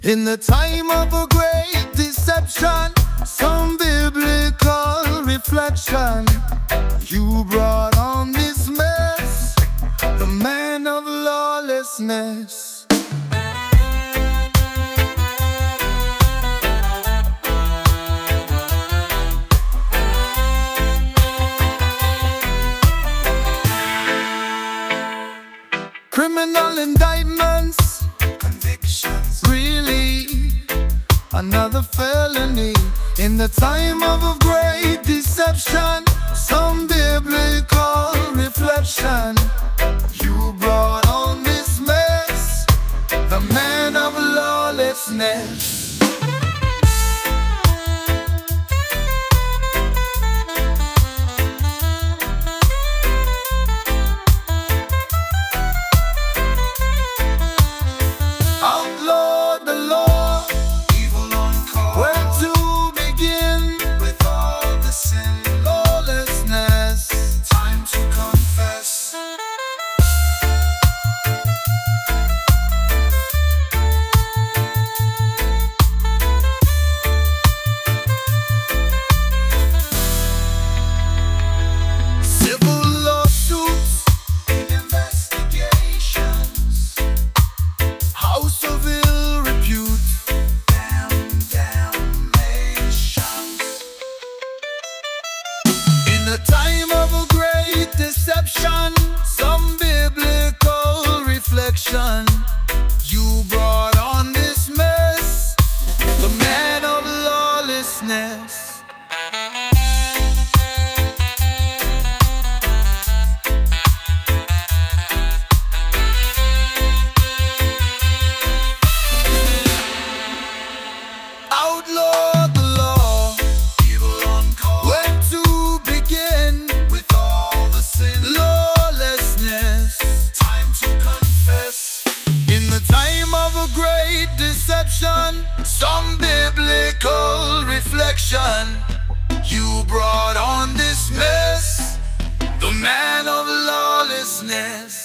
In the time of a great deception, some biblical reflection, you brought on this mess, the man of lawlessness. Criminal indictments, convictions, really another felony. In the time of a great deception, some biblical reflection, you brought on this mess, the man of lawlessness. Outlawed the law, evil uncalled. Where to begin with all the sin, lawlessness? Time to confess. Civil lawsuits, investigations, house of ill repute, damnations. In the time of a great deception, some biblical reflection, you brought on this mess, the man of lawlessness. Outlawed the law, evil uncalled. Where to begin with all the sin, lawlessness? Time to confess. In the time of a great deception, some biblical reflection, you brought on this mess, the man of lawlessness.